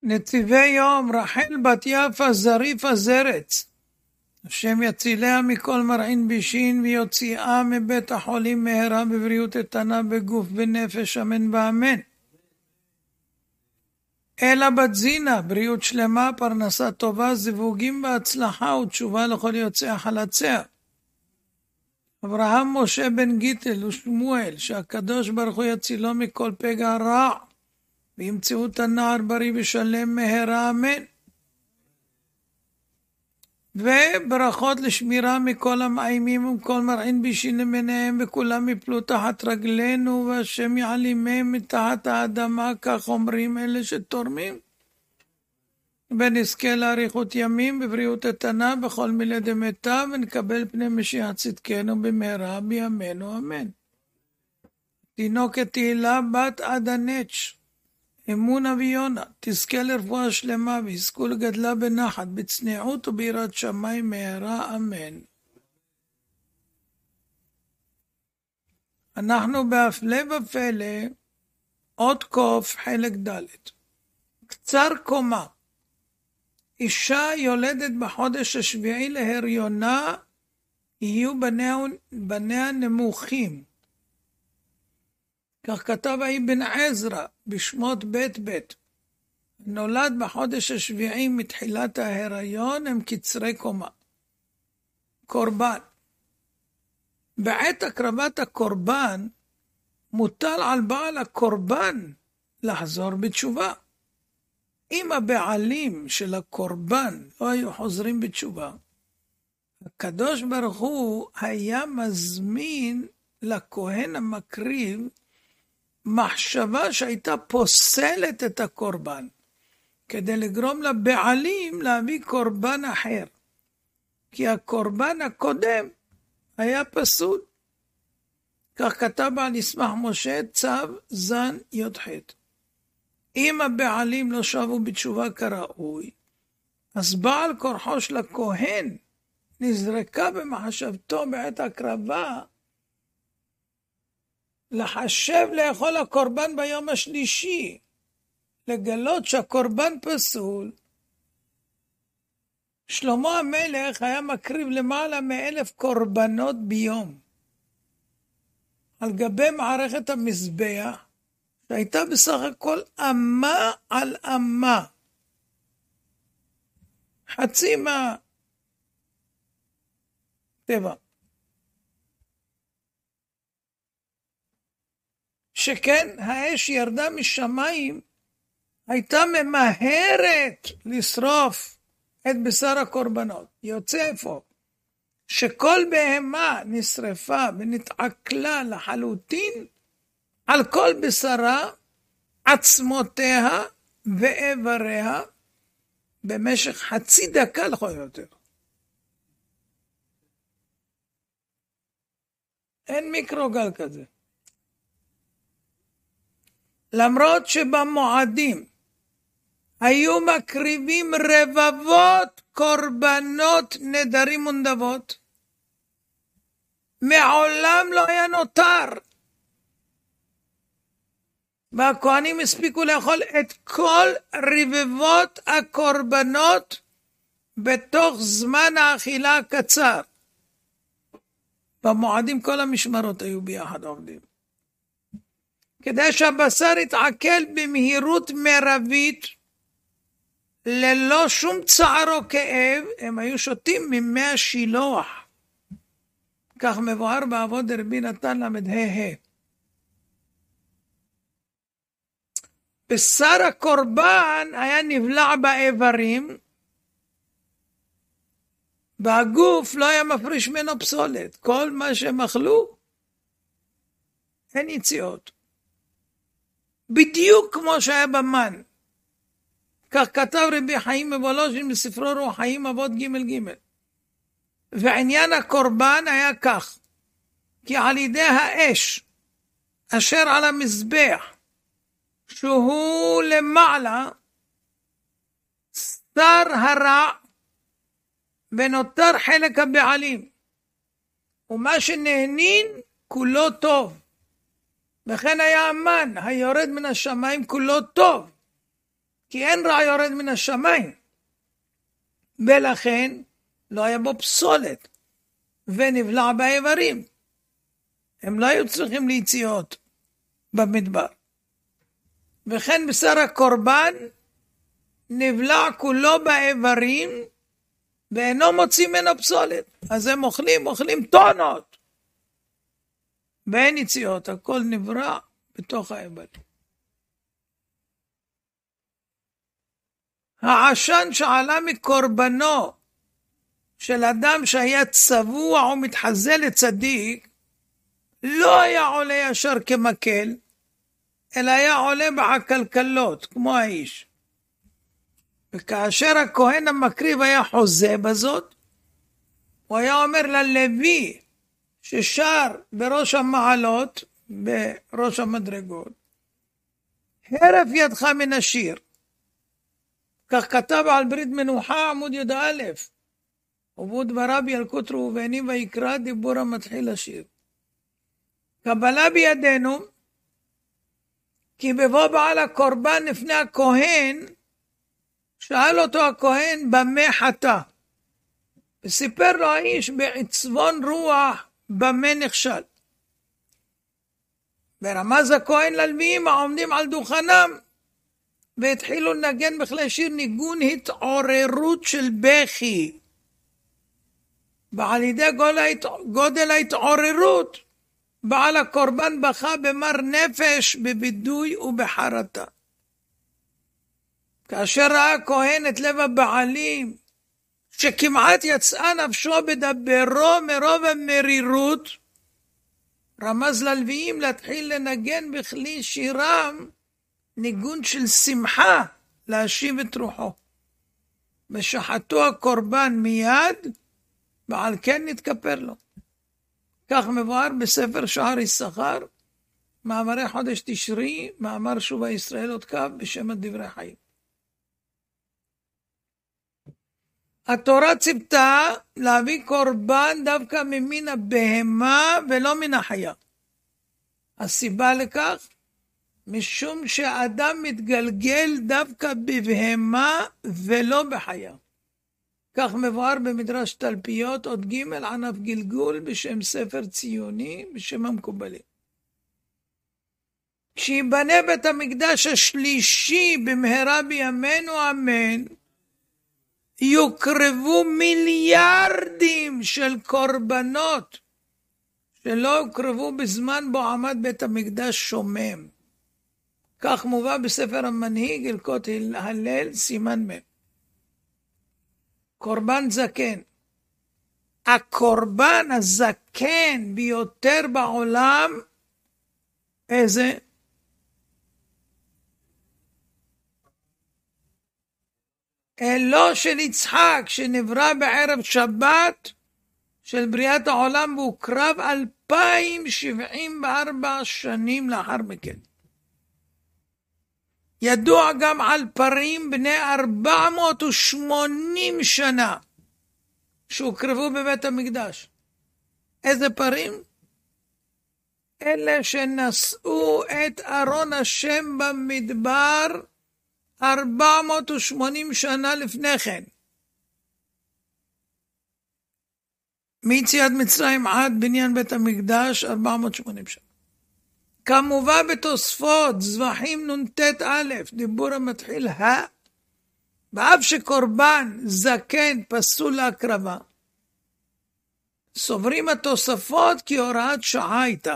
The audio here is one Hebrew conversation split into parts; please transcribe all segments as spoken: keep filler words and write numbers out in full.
נציבי יום, רחל בת יפה זריפה זרץ, השם יציליה מכל מרעין בישין ויוציאה מבית החולים מהרה בבריאות איתנה בגוף ונפש, אמן ואמן. אלה בת זינה, בריאות שלמה, פרנסה טובה, זיווגים בהצלחה ותשובה לכל יוצאי החלציה. אברהם משה בן גיטל ושמואל, שהקדוש ברוך הוא יצילו מכל פגע רע, וימצאו את הנער בריא ושלם מהרה, אמן. וברכות לשמירה מכל המאיימים ומכל מרעין בישין למיניהם, וכולם יפלו תחת רגלינו, והשם יעלימם מתחת האדמה, כך אומרים אלה שתורמים. ונזכה לאריכות ימים בבריאות איתנה בכל מילי דמיטב, ונקבל פני משיח צדקנו במהרה בימינו, אמן. תינוקת תהילה בת עדה נץ', אמונה ויונה, תזכה לרפואה שלמה ויזכו לגדלה בנחת, בצניעות וביראת שמיים מהרה, אמן. אנחנו בהפלא ופלא, עוד קוף חלק ד'. קצר קומה, אישה יולדת בחודש השביעי להריונה, יהיו בניה, בניה נמוכים. כך כתב האבן עזרא בשמות בית בית. נולד בחודש השביעי מתחילת ההיריון הם קצרי קומה. קורבן. בעת הקרבת הקורבן מוטל על בעל הקורבן לחזור בתשובה. אם הבעלים של הקורבן לא היו חוזרים בתשובה, הקדוש ברוך הוא היה מזמין לכהן המקריב מחשבה שהייתה פוסלת את הקורבן, כדי לגרום לבעלים להביא קורבן אחר, כי הקורבן הקודם היה פסול. כך כתב על ישמח משה צו זן י"ח. אם הבעלים לא שבו בתשובה כראוי, אז בעל כורחו של הכהן נזרקה במחשבתו בעת הקרבה לחשב לאכול הקורבן ביום השלישי, לגלות שהקורבן פסול. שלמה המלך היה מקריב למעלה מאלף קורבנות ביום, על גבי מערכת המזבח, שהייתה בסך הכל אמה על אמה. חצי מהטבע. שכן האש ירדה משמיים, הייתה ממהרת לשרוף את בשר הקורבנות. יוצא איפה? שכל בהמה נשרפה ונתעכלה לחלוטין, על כל בשרה, עצמותיה ואיבריה, במשך חצי דקה לכל יותר. אין מיקרוגל כזה. למרות שבמועדים היו מקריבים רבבות קורבנות נדרים ונדבות, מעולם לא היה נותר. והכהנים הספיקו לאכול את כל רבבות הקורבנות בתוך זמן האכילה הקצר. במועדים כל המשמרות היו ביחד עובדים. כדי שהבשר יתעכל במהירות מרבית, ללא שום צער או כאב, הם היו שותים ממי השילוח. כך מבואר בעבוד רבי נתן למדה. בשר הקורבן היה נבלע באיברים, והגוף לא היה מפריש ממנו פסולת. כל מה שהם אכלו, אין יציאות. בדיוק כמו שהיה במן. כך כתב רבי חיים מבולוז'ין בספרו רוח חיים אבות ג' ג'. ועניין הקורבן היה כך, כי על ידי האש אשר על המזבח, שהוא למעלה, סר הרע ונותר חלק הבעלים, ומה שנהנין כולו טוב. וכן היה המן היורד מן השמיים כולו טוב, כי אין רע יורד מן השמיים, ולכן לא היה בו פסולת, ונבלע באיברים. הם לא היו צריכים ליציאות במדבר. וכן בשר הקורבן נבלע כולו באיברים, ואינו מוציא ממנו פסולת. אז הם אוכלים, אוכלים טונות. ואין יציאות, הכל נברא בתוך האיברים. העשן שעלה מקורבנו של אדם שהיה צבוע או מתחזה לצדיק, לא היה עולה ישר כמקל, אלא היה עולה בעקלקלות, כמו האיש. וכאשר הכהן המקריב היה חוזה בזאת, הוא היה אומר ללוי ששר בראש המעלות, בראש המדרגות, הרף ידך מן השיר. כך כתב על ברית מנוחה עמוד י' א', ובו דבריו ילקוט ראובני ויקרא דיבור המתחיל לשיר. קבלה בידינו, כי בבוא בעל הקורבן לפני הכהן, שאל אותו הכהן במה חטא, וסיפר לו האיש בעצבון רוח במה נכשל. ורמז הכהן ללוויים העומדים על דוכנם, והתחילו לנגן בכלי שיר ניגון התעוררות של בכי. ועל ידי גודל ההתעוררות, בעל הקורבן בכה במר נפש, בבידוי ובחרטה. כאשר ראה הכהן את לב הבעלים, שכמעט יצאה נפשו בדברו מרוב המרירות, רמז ללוויים להתחיל לנגן בכלי שירם, ניגון של שמחה להשיב את רוחו. ושחטו הקורבן מיד, ועל כן נתכפר לו. כך מבואר בספר שער יששכר, מאמרי חודש תשרי, מאמר שובה ישראל עוד קו בשם הדברי חיים. התורה ציפתה להביא קורבן דווקא ממין הבהמה ולא מן החיה. הסיבה לכך, משום שהאדם מתגלגל דווקא בבהמה ולא בחיה. כך מבואר במדרש תלפיות עוד ג' ענף גלגול בשם ספר ציוני בשם המקובלים. כשיבנה בית המקדש השלישי במהרה בימינו אמן, יוקרבו מיליארדים של קורבנות שלא הוקרבו בזמן בו עמד בית המקדש שומם. כך מובא בספר המנהיג הלכות הלל סימן מ'. קורבן זקן. הקורבן הזקן ביותר בעולם, איזה? אלו של יצחק שנברא בערב שבת של בריאת העולם, והוא קרב אלפיים שבעים וארבע שנים לאחר מכן. ידוע גם על פרים בני ארבע מאות ושמונים שנה שהוקרבו בבית המקדש. איזה פרים? אלה שנשאו את ארון השם במדבר ארבע מאות ושמונים שנה לפני כן. מיציאת מצרים עד בניין בית המקדש ארבע מאות ושמונים שנה. כמובן בתוספות זבחים נ"ט א', דיבור המתחיל ה, באף שקורבן זקן פסול להקרבה, סוברים התוספות כי הוראת שעה הייתה.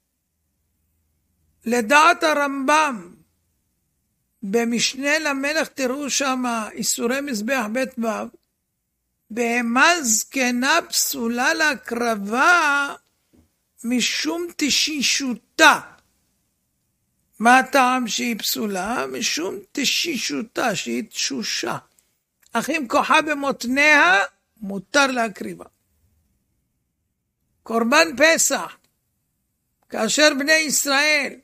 לדעת הרמב"ם, במשנה למלך תראו שם איסורי מזבח בית ו', בהמה זקנה פסולה להקרבה משום תשישותה. מה הטעם שהיא פסולה? משום תשישותה, שהיא תשושה. אך אם כוחה במותניה, מותר להקריבה. קורבן פסח, כאשר בני ישראל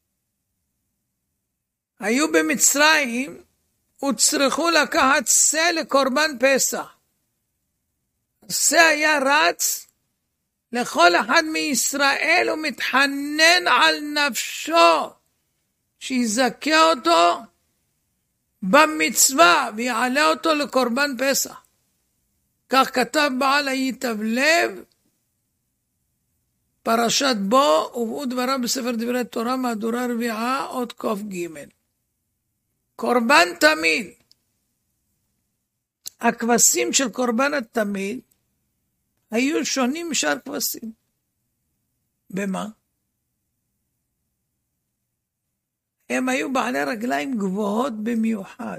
היו במצרים, וצריכו לקחת שא לקורבן פסח. השא היה רץ לכל אחד מישראל ומתחנן על נפשו שיזכה אותו במצווה ויעלה אותו לקורבן פסח. כך כתב בעל הייטב לב, פרשת בו, ובאו דבריו בספר דברי תורה, מהדורה רביעה, עוד קוף ג'. קורבן תמיד. הכבשים של קורבן התמיד היו שונים משאר כבשים. במה? הם היו בעלי רגליים גבוהות במיוחד.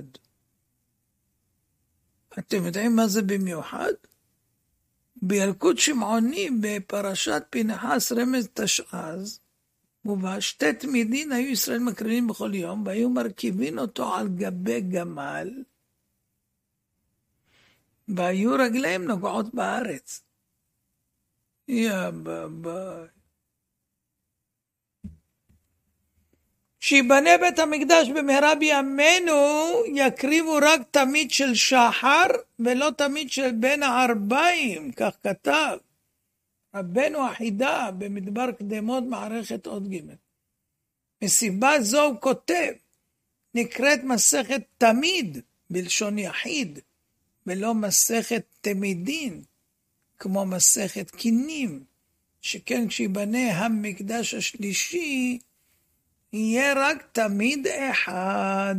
אתם יודעים מה זה במיוחד? בילקוט שמעוני בפרשת פנחס רמז תשעז, מובא שתי תמידין היו ישראל מקריבים בכל יום, והיו מרכיבים אותו על גבי גמל, והיו רגליים נוגעות בארץ. יא בביי. שיבנה בית המקדש במהרה בימינו, יקריבו רק תמיד של שחר, ולא תמיד של בין הערביים, כך כתב רבנו החידה במדבר קדמות מערכת עוד ג'. מסיבה זו הוא כותב, נקראת מסכת תמיד בלשון יחיד, ולא מסכת תמידין, כמו מסכת קינים, שכן כשיבנה המקדש השלישי, יהיה רק תמיד אחד.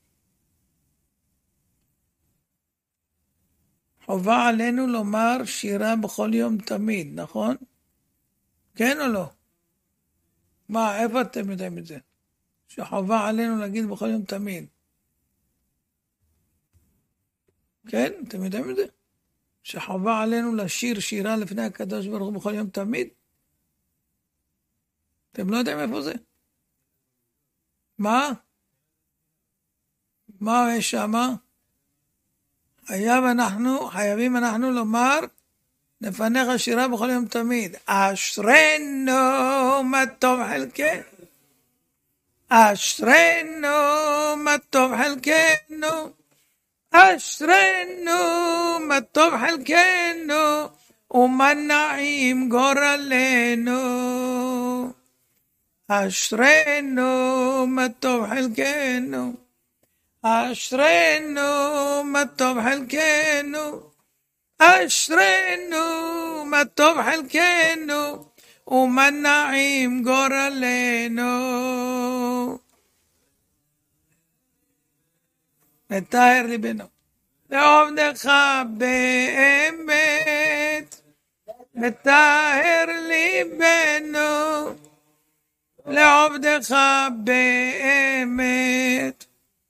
חובה עלינו לומר שירה בכל יום תמיד, נכון? כן או לא? מה, איפה אתם יודעים את זה? שחובה עלינו להגיד בכל יום תמיד. כן? אתם יודעים את זה? שחובה עלינו לשיר שירה לפני הקדוש ברוך הוא בכל יום תמיד? אתם לא יודעים איפה זה? מה? מה יש שמה? חייב אנחנו, חייבים אנחנו לומר, לפניך שירה בכל יום תמיד. אשרנו מה טוב חלקנו. אשרנו מה טוב חלקנו. אשרנו מה טוב חלקנו. ומה נעים גורלנו. אשרנו מה טוב חלקנו. אשרנו מה טוב חלקנו. אשרנו מה טוב חלקנו. ומה נעים גורלנו. מטהר ליבנו. לעובדך באמת. מטהר ליבנו. לעובדך באמת.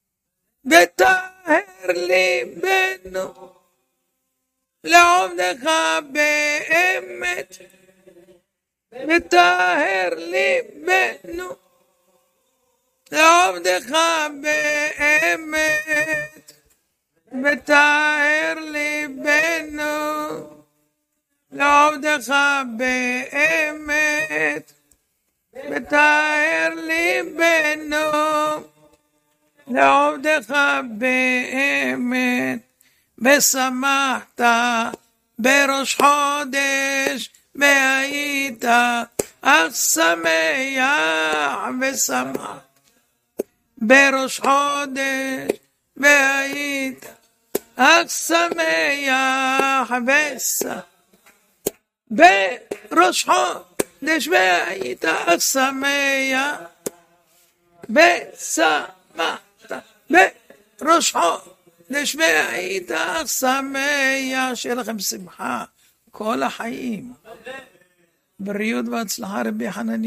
מטהר ליבנו. לעובדך באמת. מטהר ליבנו. לעובדך באמת. מטהר ליבנו. לעובדך באמת. מטהר ליבנו. לעובדך באמת. ושמחת בראש חודש והיית אך שמח. ושמחת בראש חודש והיית אך שמח. ושמחת בראש חודש והיית אך שמח. ושמחת בראש חודש והיית אך שמח. שיהיה לכם שמחה כל החיים, בריאות והצלחה. רבי חנניה